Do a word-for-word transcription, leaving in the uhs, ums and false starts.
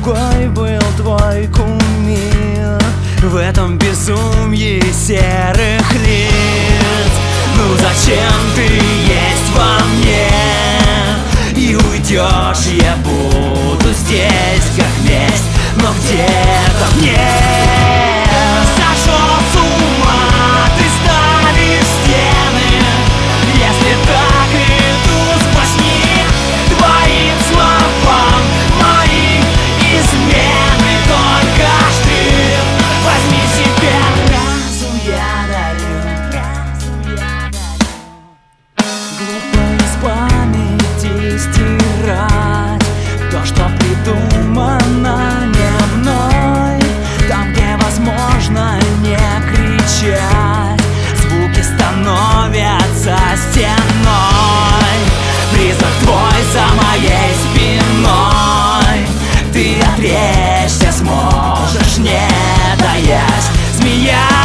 Какой был твой кумир в этом безумье серых лиц? Ну зачем ты есть во мне? И уйдешь, я буду здесь, как месть, но где-то в ней сошел с ума, ты ставишь стены. Если так, иду сплошни твоим словам, мои измены. Только ж ты возьми себе. Разум я дарю, глупо из памяти стирать то, что придумано не мной. Там, где возможно не кричать, звуки становятся стеной. Призрак твой за моей спиной. Ты отречься сможешь, не таясь, змея.